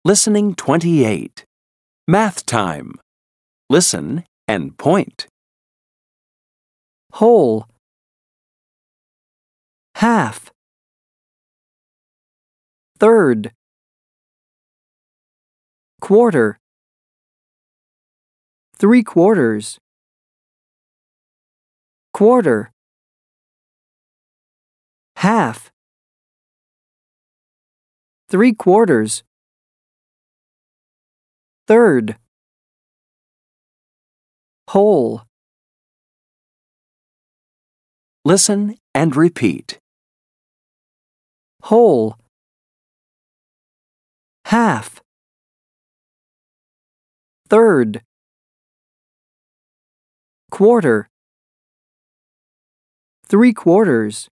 Listening 28. Math time. Listen and point. Whole, half, third, quarter, 3/4, quarter, half, 3/4, third, whole. Listen and repeat. Whole, half, third, quarter, 3/4,